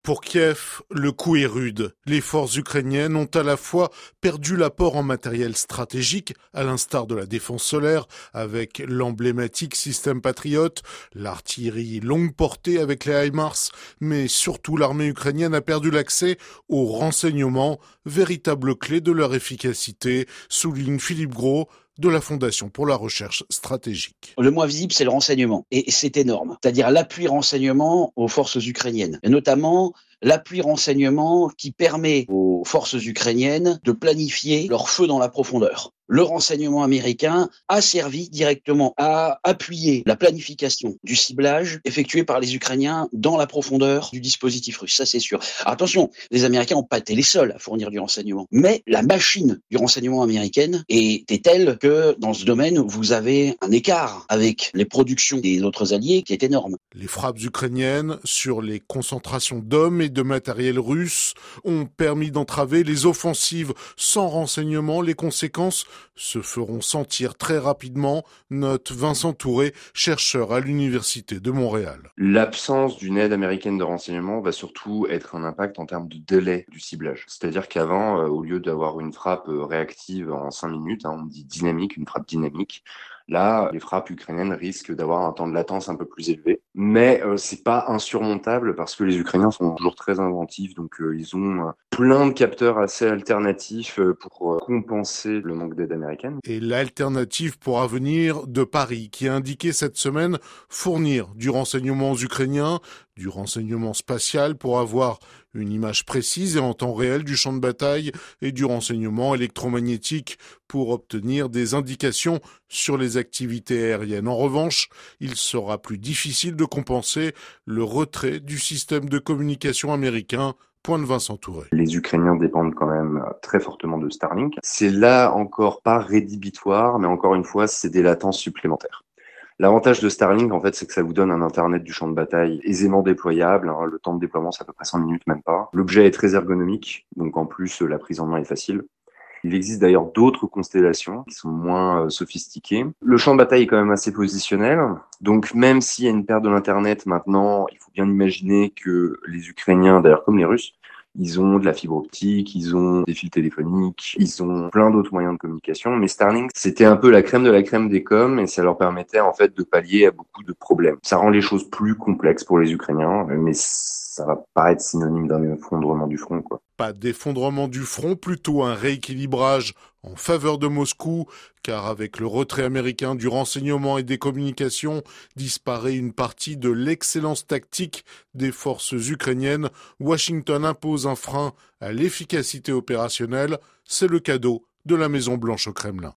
Pour Kiev, le coup est rude. Les forces ukrainiennes ont à la fois perdu l'apport en matériel stratégique, à l'instar de la défense solaire, avec l'emblématique système Patriot, l'artillerie longue portée avec les HIMARS, mais surtout l'armée ukrainienne a perdu l'accès aux renseignements, véritable clé de leur efficacité, souligne Philippe Gros, de la Fondation pour la recherche stratégique. Le moins visible, c'est le renseignement. Et c'est énorme. C'est-à-dire l'appui renseignement aux forces ukrainiennes. Et notamment l'appui renseignement qui permet aux forces ukrainiennes de planifier leur feu dans la profondeur. Le renseignement américain a servi directement à appuyer la planification du ciblage effectué par les Ukrainiens dans la profondeur du dispositif russe, ça c'est sûr. Alors attention, les Américains n'ont pas été les seuls à fournir du renseignement, mais la machine du renseignement américaine était telle que dans ce domaine, vous avez un écart avec les productions des autres alliés qui est énorme. Les frappes ukrainiennes sur les concentrations d'hommes et de matériel russe ont permis d'entraver les offensives sans renseignement. Les conséquences se feront sentir très rapidement, note Vincent Touré, chercheur à l'Université de Montréal. L'absence d'une aide américaine de renseignement va surtout être un impact en termes de délai du ciblage. C'est-à-dire qu'avant, au lieu d'avoir une frappe réactive en 5 minutes, on dit dynamique, une frappe dynamique, là, les frappes ukrainiennes risquent d'avoir un temps de latence un peu plus élevé. Mais c'est pas insurmontable parce que les Ukrainiens sont toujours très inventifs, donc ils ont plein de capteurs assez alternatifs pour compenser le manque d'aide américaine. Et l'alternative pourra venir de Paris, qui a indiqué cette semaine fournir du renseignement aux Ukrainiens, du renseignement spatial pour avoir une image précise et en temps réel du champ de bataille et du renseignement électromagnétique pour obtenir des indications sur les activités aériennes. En revanche, il sera plus difficile de compenser le retrait du système de communication américain. Point de Vincent Touré. Les Ukrainiens dépendent quand même très fortement de Starlink. C'est là encore pas rédhibitoire, mais encore une fois, c'est des latences supplémentaires. L'avantage de Starlink, en fait, c'est que ça vous donne un Internet du champ de bataille aisément déployable. Le temps de déploiement, c'est à peu près 100 minutes, même pas. L'objet est très ergonomique, donc en plus, la prise en main est facile. Il existe d'ailleurs d'autres constellations qui sont moins sophistiquées. Le champ de bataille est quand même assez positionnel. Donc même s'il y a une perte de l'Internet maintenant, il faut bien imaginer que les Ukrainiens, d'ailleurs comme les Russes, ils ont de la fibre optique, ils ont des fils téléphoniques, ils ont plein d'autres moyens de communication. Mais Starlink, c'était un peu la crème de la crème des coms et ça leur permettait en fait de pallier à beaucoup de problèmes. Ça rend les choses plus complexes pour les Ukrainiens, mais ça va pas être synonyme d'un effondrement du front, quoi. Pas d'effondrement du front, plutôt un rééquilibrage en faveur de Moscou, car avec le retrait américain du renseignement et des communications, disparaît une partie de l'excellence tactique des forces ukrainiennes. Washington impose un frein à l'efficacité opérationnelle. C'est le cadeau de la Maison-Blanche au Kremlin.